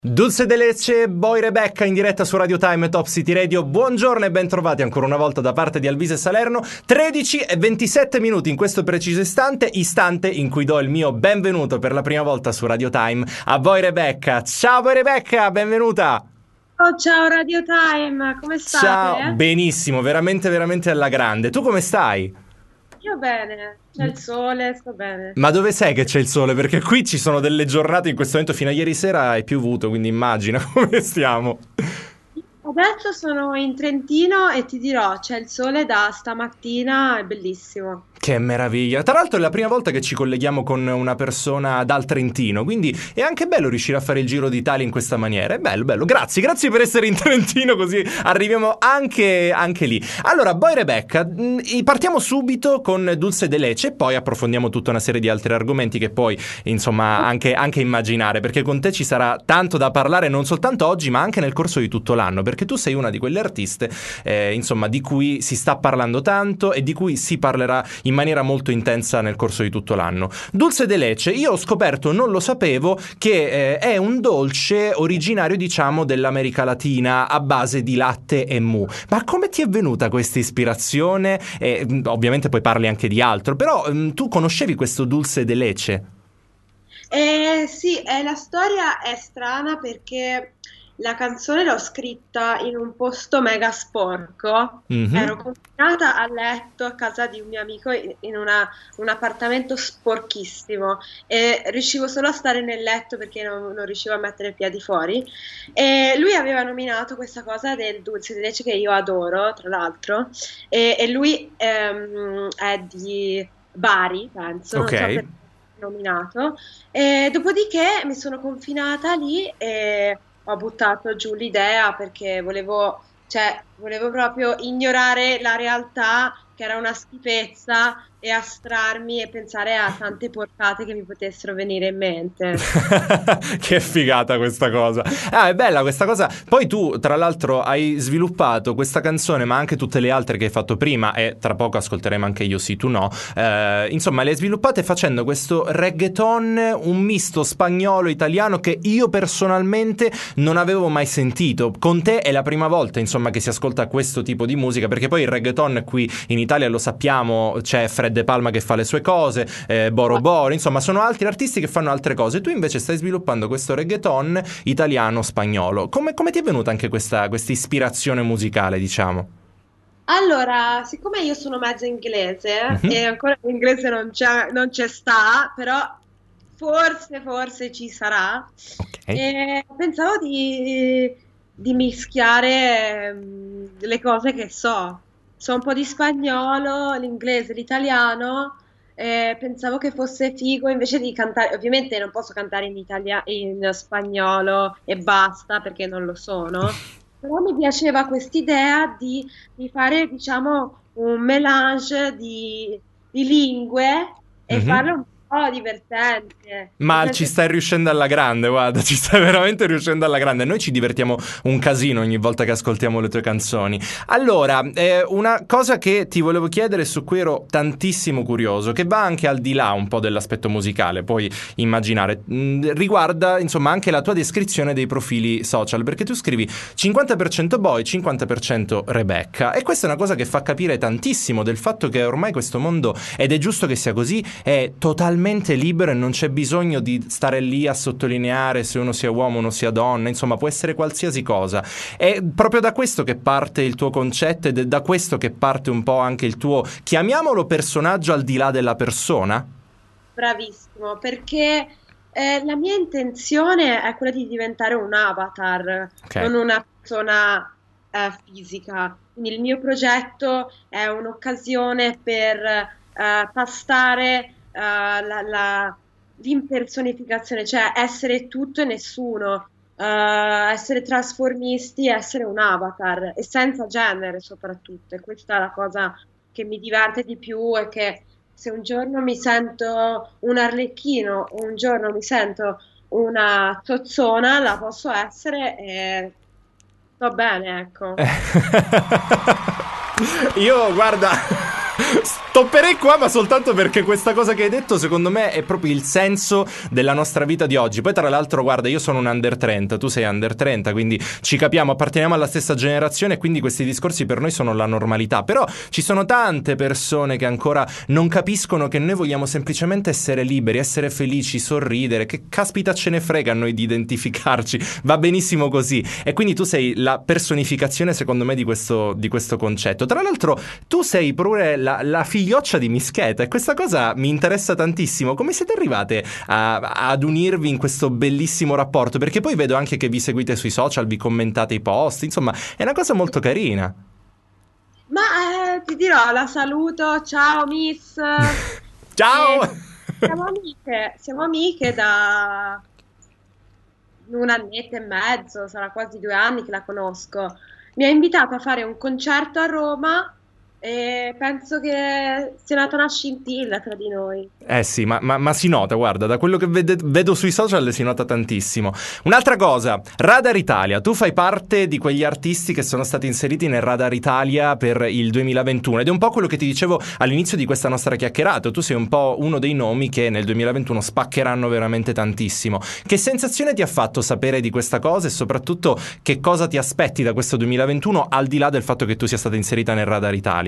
Dulce de Lecce, Boy Rebecca in diretta su Radio Time e Top City Radio. Buongiorno e ben trovati ancora una volta da parte di Alvise Salerno. 13 e 27 minuti in questo preciso istante in cui do il mio benvenuto per la prima volta su Radio Time a Boy Rebecca. Ciao Boy Rebecca, benvenuta! Oh, ciao Radio Time, come state? Ciao, benissimo, veramente veramente alla grande. Tu come stai? Io bene, c'è il sole, sto bene. Ma dove sei che c'è il sole? Perché qui ci sono delle giornate in questo momento, fino a ieri sera è piovuto, quindi immagina come stiamo. Adesso sono in Trentino e ti dirò, c'è il sole da stamattina, è bellissimo. Che meraviglia. Tra l'altro è la prima volta che ci colleghiamo con una persona dal Trentino, quindi è anche bello riuscire a fare il giro d'Italia in questa maniera. È bello, bello. Grazie per essere in Trentino, così arriviamo anche lì. Allora, Boy Rebecca, partiamo subito con Dulce de Lecce e poi approfondiamo tutta una serie di altri argomenti che poi, insomma, anche immaginare, perché con te ci sarà tanto da parlare non soltanto oggi, ma anche nel corso di tutto l'anno, perché tu sei una di quelle artiste, insomma, di cui si sta parlando tanto e di cui si parlerà in maniera molto intensa nel corso di tutto l'anno. Dulce de Lecce, io ho scoperto, non lo sapevo, che è un dolce originario, diciamo, dell'America Latina a base di latte e mu. Ma come ti è venuta questa ispirazione? Ovviamente poi parli anche di altro, però tu conoscevi questo Dulce de Lecce? Sì, la storia è strana perché la canzone l'ho scritta in un posto mega sporco. Ero confinata a letto a casa di un mio amico in un appartamento sporchissimo e riuscivo solo a stare nel letto perché non riuscivo a mettere i piedi fuori. E lui aveva nominato questa cosa del dulce de leche che io adoro, tra l'altro, e lui è di Bari, penso, non so perché nominato. E dopodiché mi sono confinata lì e ho buttato giù l'idea perché volevo proprio ignorare la realtà, che era una schifezza, e astrarmi e pensare a tante porcate che mi potessero venire in mente. Che figata questa cosa. È bella questa cosa. Poi tu, tra l'altro, hai sviluppato questa canzone, ma anche tutte le altre che hai fatto prima, e tra poco ascolteremo anche Io sì, tu no. Insomma, le hai sviluppate facendo questo reggaeton, un misto spagnolo-italiano che io personalmente non avevo mai sentito. Con te è la prima volta, insomma, che si ascolta questo tipo di musica, perché poi il reggaeton qui in Italia lo sappiamo, c'è Fred De Palma che fa le sue cose, Boro Boro, insomma sono altri artisti che fanno altre cose. Tu invece stai sviluppando questo reggaeton italiano-spagnolo. Come ti è venuta anche questa ispirazione musicale, diciamo? Allora, siccome io sono mezza inglese e ancora l'inglese non c'è sta, però forse ci sarà, Ok. e pensavo di mischiare le cose che so. So un po' di spagnolo, l'inglese, l'italiano. Pensavo che fosse figo invece di cantare. Ovviamente non posso cantare in spagnolo e basta perché non lo sono. Però mi piaceva quest'idea di fare, diciamo, un mélange di lingue e Mhm. farlo un po' divertente. Nel Ma ci senso, stai riuscendo alla grande, guarda, ci stai veramente riuscendo alla grande. Noi ci divertiamo un casino ogni volta che ascoltiamo le tue canzoni. Allora, una cosa che ti volevo chiedere, su cui ero tantissimo curioso, che va anche al di là un po' dell'aspetto musicale, puoi immaginare, riguarda insomma anche la tua descrizione dei profili social, perché tu scrivi 50% boy, 50% Rebecca, e questa è una cosa che fa capire tantissimo del fatto che ormai questo mondo, ed è giusto che sia così, è totalmente libero e non c'è bisogno di stare lì a sottolineare se uno sia uomo o uno sia donna, insomma può essere qualsiasi cosa. È proprio da questo che parte il tuo concetto ed è da questo che parte un po' anche il tuo, chiamiamolo, personaggio al di là della persona? bravissimo, perché la mia intenzione è quella di diventare un avatar, Ok. non una persona fisica. Quindi il mio progetto è un'occasione per tastare l'impersonificazione, cioè essere tutto e nessuno, essere trasformisti, essere un avatar e senza genere soprattutto. E questa è la cosa che mi diverte di più e che se un giorno mi sento un arlecchino, un giorno mi sento una zozzona, la posso essere e sto bene, ecco. Io, guarda, Topperei qua, ma soltanto perché questa cosa che hai detto secondo me è proprio il senso della nostra vita di oggi. Poi tra l'altro guarda, io sono un under 30, tu sei under 30, quindi ci capiamo, apparteniamo alla stessa generazione, quindi questi discorsi per noi sono la normalità. Però ci sono tante persone che ancora non capiscono che noi vogliamo semplicemente essere liberi, essere felici, sorridere. Che caspita ce ne frega a noi di identificarci, va benissimo così. E quindi tu sei la personificazione secondo me di questo concetto. Tra l'altro tu sei pure la figlioccia di Mischeta e questa cosa mi interessa tantissimo. Come siete arrivate ad unirvi in questo bellissimo rapporto? Perché poi vedo anche che vi seguite sui social, vi commentate i post, insomma è una cosa molto carina. Ma ti dirò, la saluto, ciao Miss. Ciao! Siamo amiche da un annetto e mezzo, sarà quasi 2 anni che la conosco. Mi ha invitato a fare un concerto a Roma e penso che sia nata una scintilla tra di noi. Eh sì, ma si nota, guarda, da quello che vedo sui social si nota tantissimo. Un'altra cosa, Radar Italia, tu fai parte di quegli artisti che sono stati inseriti nel Radar Italia per il 2021 ed è un po' quello che ti dicevo all'inizio di questa nostra chiacchierata. Tu sei un po' uno dei nomi che nel 2021 spaccheranno veramente tantissimo. Che sensazione ti ha fatto sapere di questa cosa e soprattutto che cosa ti aspetti da questo 2021 al di là del fatto che tu sia stata inserita nel Radar Italia?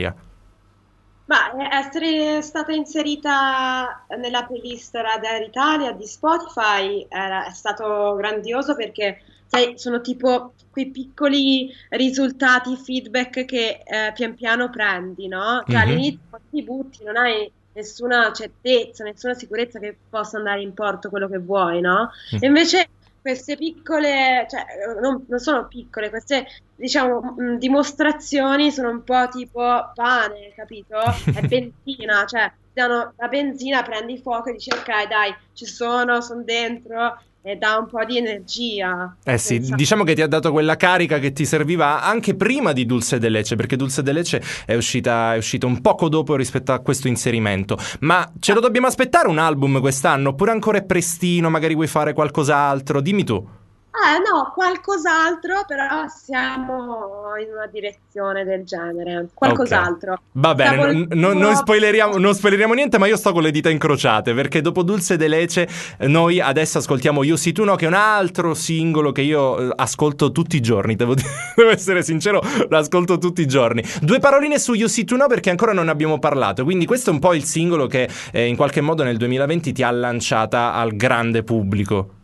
Ma essere stata inserita nella playlist Radar Italia di Spotify è stato grandioso perché sai, sono tipo quei piccoli risultati, feedback che pian piano prendi, no? Cioè all'inizio quando ti butti non hai nessuna certezza, nessuna sicurezza che possa andare in porto quello che vuoi, no? E invece queste piccole, cioè non sono piccole, queste diciamo dimostrazioni sono un po' tipo pane, capito? È benzina, cioè danno la benzina, prendi fuoco e dici ok dai, sono dentro e dà un po' di energia. Eh sì, diciamo che ti ha dato quella carica che ti serviva anche prima di Dulce de Leche, perché Dulce de Leche è uscita un poco dopo rispetto a questo inserimento. Ma ce lo dobbiamo aspettare un album quest'anno oppure ancora è prestino, magari vuoi fare qualcos'altro? Dimmi tu. No, qualcos'altro, però siamo in una direzione del genere. Qualcos'altro. Okay. Va bene, non spoileriamo niente, ma io sto con le dita incrociate, perché dopo Dulce de Leche noi adesso ascoltiamo You See To No, che è un altro singolo che io ascolto tutti i giorni, devo essere sincero, lo ascolto tutti i giorni. 2 paroline su You See To No perché ancora non ne abbiamo parlato, quindi questo è un po' il singolo che in qualche modo nel 2020 ti ha lanciata al grande pubblico.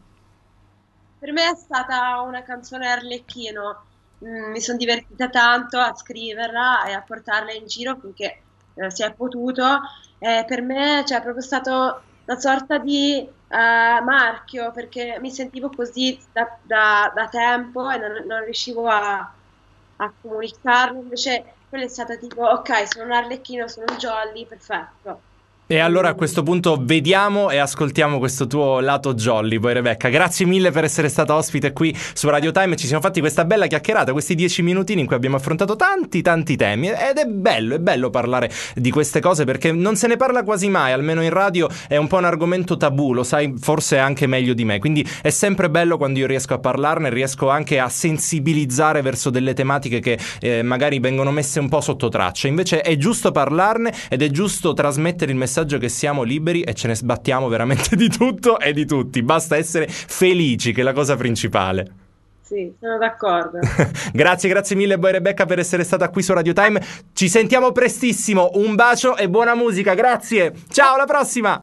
Per me è stata una canzone Arlecchino, mi sono divertita tanto a scriverla e a portarla in giro finché si è potuto. Per me cioè, è proprio stato una sorta di marchio perché mi sentivo così da tempo e non riuscivo a comunicarlo, invece quello è stato tipo ok, sono un Arlecchino, sono un Jolly, perfetto. E allora a questo punto vediamo e ascoltiamo questo tuo lato jolly. Poi Rebecca, grazie mille per essere stata ospite qui su Radio Time. Ci siamo fatti questa bella chiacchierata, questi 10 minutini in cui abbiamo affrontato tanti temi ed è bello parlare di queste cose perché non se ne parla quasi mai, almeno in radio è un po' un argomento tabù, lo sai forse anche meglio di me, quindi è sempre bello quando io riesco a parlarne, riesco anche a sensibilizzare verso delle tematiche che magari vengono messe un po' sotto traccia. Invece è giusto parlarne ed è giusto trasmettere il messaggio che siamo liberi e ce ne sbattiamo veramente di tutto e di tutti, basta essere felici, che è la cosa principale. Sì, sono d'accordo. Grazie mille Boy Rebecca per essere stata qui su Radio Time, ci sentiamo prestissimo, un bacio e buona musica, grazie, ciao, alla prossima.